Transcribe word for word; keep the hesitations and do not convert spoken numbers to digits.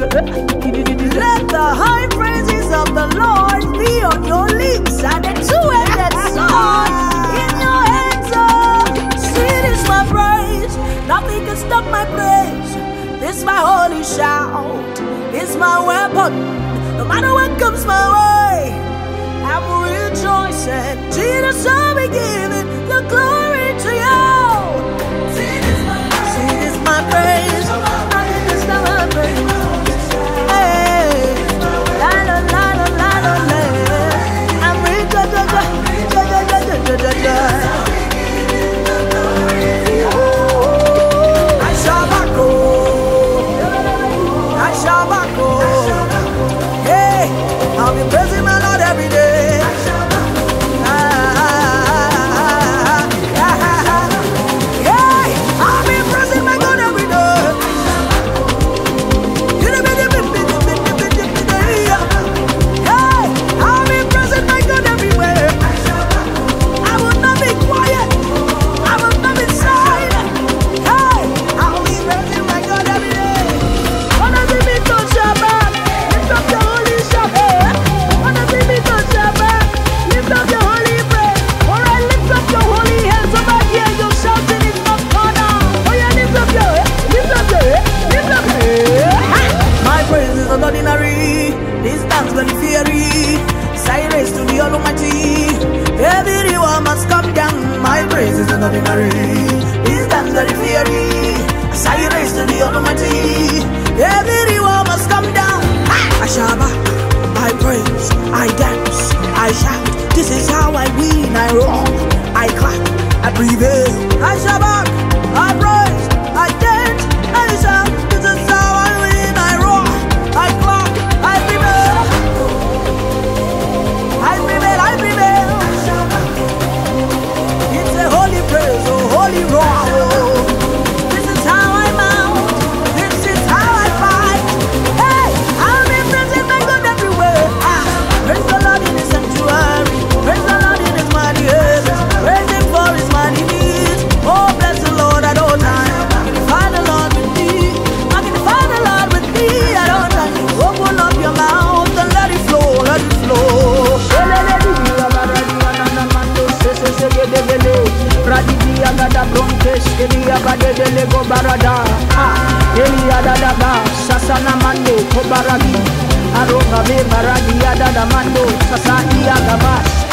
Let the high praises of the Lord be on your lips and a two-edged sword in your hands. Oh, sweet is my praise. Nothing can stop my praise. This my holy shout. This my weapon. No matter what comes my way, I'm rejoicing. Jesus, I'll be giving the glory to you. Sweet is my praise. Sweet is my praise. Nothing can stop my praise. I'll be praising my Lord every day. Ah, yeah, I'll be praising my God every day. Yeah, I'll be praising my God everywhere. I will not be quiet. I will not be silent. Hey, I'll be praising my God every day. What does it mean to Shabbat? Lift up your holy Shabbat. What does it mean to Shabbat? Lift up your holy praise. Alright, lift up your holy hands over here. You're shouting in the corner. Oh yeah, lift up your head. Lift up your head. Lift up your head. My praise is not ordinary. This dance very fiery. Cyrus to the Almighty. Every one must come down. My praise is not ordinary. This dance very fiery. Cyrus to the Almighty. Every one must come down. I shabak, I praise, I dance, I shout. This is how I win. I roar, I clap, I prevail. I shabak, I praise, I dance, I shout. This is how I win. I roar, I clap, I prevail. I prevail, I prevail. It's a holy praise, a holy roar. This is how I mount. This is how I fight. Hey, I'll be praising my God everywhere. Ah, praise the Lord in His sanctuary. Praise the Lord in His mighty heavens. Praise Him for His mighty deeds. Oh, bless the Lord at all times. Magnify the Lord with me. Magnify the Lord with me at all times. Open up your mouth and let it flow, let it flow. Radivia gada brontes, Elia bade de lego barada. Ah, Elia da ba, Sasana mando, Kobaragi. Aroga be baragi da mando, Sasa iya gabas.